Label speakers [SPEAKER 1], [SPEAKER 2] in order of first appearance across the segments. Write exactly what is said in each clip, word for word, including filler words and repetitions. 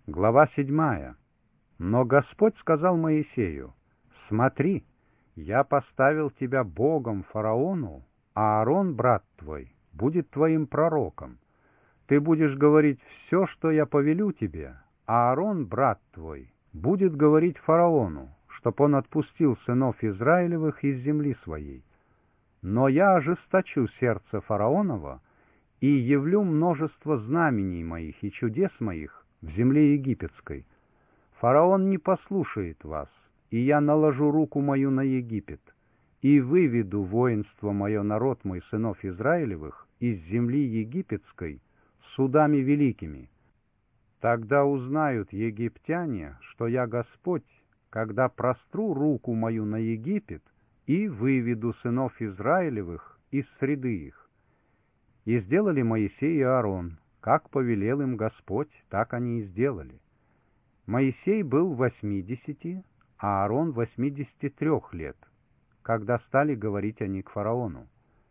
[SPEAKER 1] Глава седьмая. Но Господь сказал Моисею: «Смотри, я поставил тебя Богом фараону, а Аарон, брат твой, будет твоим пророком. Ты будешь говорить все, что я повелю тебе, а Аарон, брат твой, будет говорить фараону, чтоб он отпустил сынов Израилевых из земли своей. Но я ожесточу сердце фараонова и явлю множество знамений моих и чудес моих в земле египетской. Фараон не послушает вас, и я наложу руку мою на Египет, и выведу воинство мое, народ мой, сынов Израилевых, из земли египетской судами великими. Тогда узнают египтяне, что я Господь, когда простру руку мою на Египет и выведу сынов Израилевых из среды их». И сделали Моисей и Аарон, как повелел им Господь, так они и сделали. Моисей был восьмидесяти, а Аарон восьмидесяти трех лет, когда стали говорить они к фараону.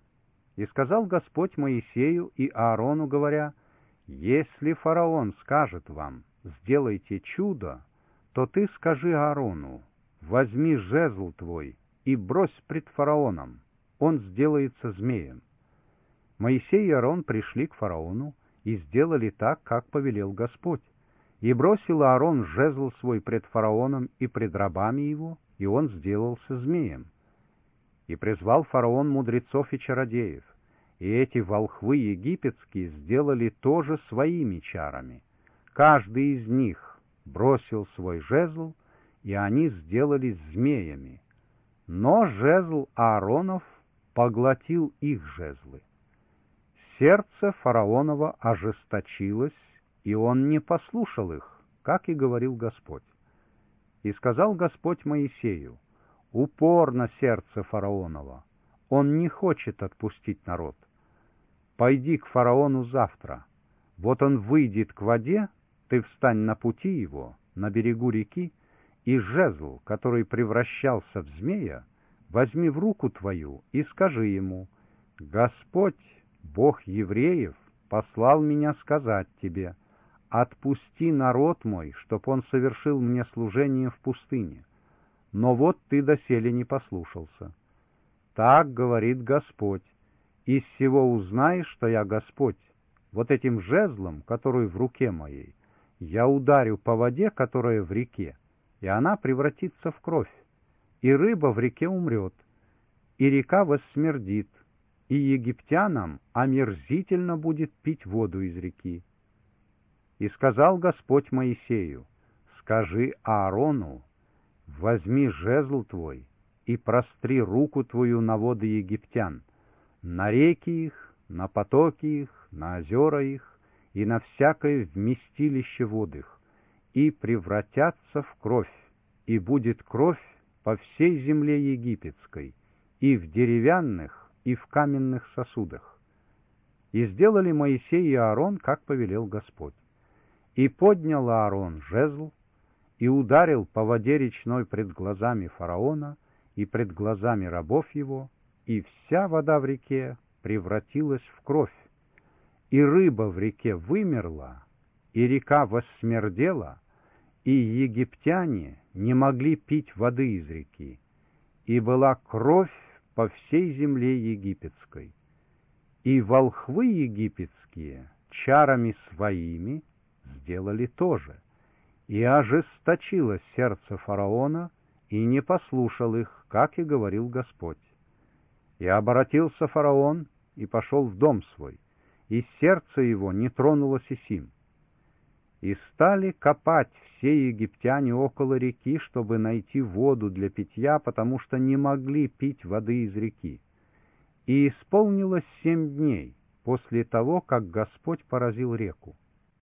[SPEAKER 1] И сказал Господь Моисею и Аарону, говоря: «Если фараон скажет вам: сделайте чудо, то ты скажи Аарону: возьми жезл твой и брось пред фараоном, он сделается змеем». Моисей и Аарон пришли к фараону и сделали так, как повелел Господь. И бросил Аарон жезл свой пред фараоном и пред рабами его, и он сделался змеем. И призвал фараон мудрецов и чародеев, и эти волхвы египетские сделали тоже своими чарами. Каждый из них бросил свой жезл, и они сделались змеями. Но жезл Ааронов поглотил их жезлы. Сердце фараонова ожесточилось, и он не послушал их, как и говорил Господь. И сказал Господь Моисею: «Упорно сердце фараонова, он не хочет отпустить народ. Пойди к фараону завтра. Вот он выйдет к воде, ты встань на пути его, на берегу реки, и жезл, который превращался в змея, возьми в руку твою и скажи ему: Господь, Бог евреев, послал меня сказать тебе: отпусти народ мой, чтоб он совершил мне служение в пустыне. Но вот ты доселе не послушался. Так говорит Господь: из сего узнаешь, что я Господь. Вот этим жезлом, который в руке моей, я ударю по воде, которая в реке, и она превратится в кровь, и рыба в реке умрет, и река воссмердит, и египтянам омерзительно будет пить воду из реки». И сказал Господь Моисею: «Скажи Аарону: возьми жезл твой и простри руку твою на воды египтян, на реки их, на потоки их, на озера их и на всякое вместилище вод их, и превратятся в кровь, и будет кровь по всей земле египетской, и в деревянных, и в каменных сосудах». И сделали Моисей и Аарон, как повелел Господь. И поднял Аарон жезл, и ударил по воде речной пред глазами фараона и пред глазами рабов его, и вся вода в реке превратилась в кровь, и рыба в реке вымерла, и река воссмердела, и египтяне не могли пить воды из реки, и была кровь по всей земле египетской. И волхвы египетские чарами своими сделали то же, и ожесточилось сердце фараона, и не послушал их, как и говорил Господь. И обратился фараон и пошел в дом свой, и сердце его не тронулось и сим. И стали копать все египтяне около реки, чтобы найти воду для питья, потому что не могли пить воды из реки. И исполнилось семь дней после того, как Господь поразил реку.